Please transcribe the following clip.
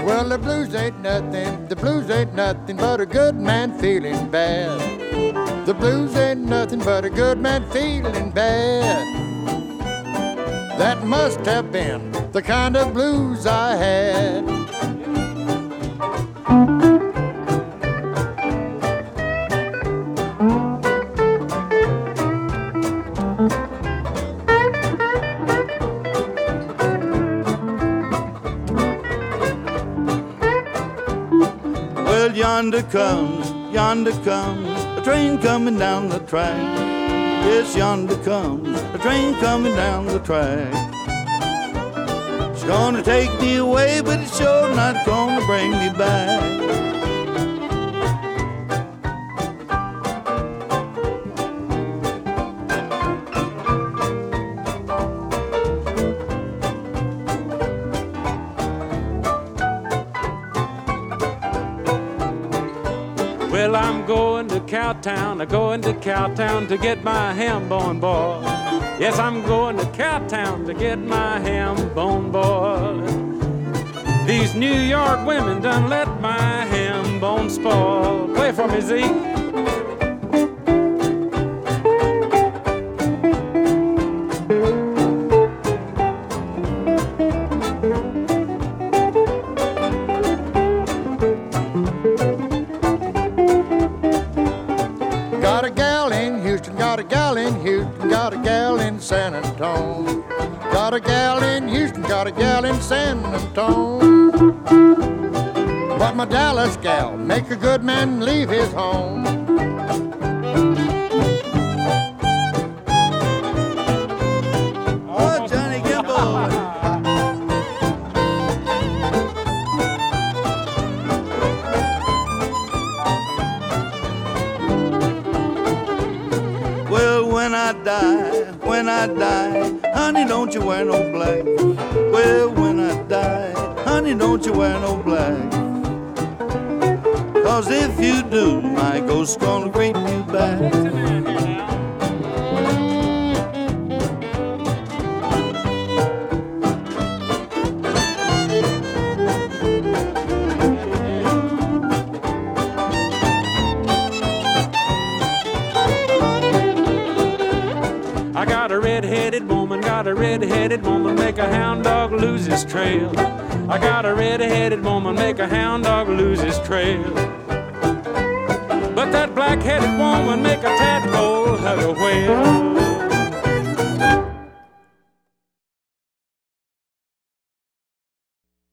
Well, the blues ain't nothing but a good man feeling bad. The blues ain't nothing but a good man feeling bad. That must have been the kind of blues I had. Well, yonder comes a train coming down the track. Yes, yonder comes a train coming down the track. It's gonna take me away, but it's sure not gonna bring me back. Well, I'm going to Cowtown, to get my ham bone boy. Yes, I'm going to Cowtown to get my ham bone boy. These New York women done let my ham bone spoil. Play for me, Zeke. Got a gal in Houston, got a gal in Houston, got a gal in San Antone. Got a gal in Houston, got a gal in San Antone. But my Dallas gal make a good man leave his home. Oh, Johnny Gimble. Well, when I die, honey, don't you wear no black. Well, when I die, honey, don't you wear no black. 'Cause if you do, my ghost's gonna greet you back. I got a red-headed woman, make a hound dog lose his trail. I got a red-headed woman, make a hound dog lose his trail. But that black-headed woman make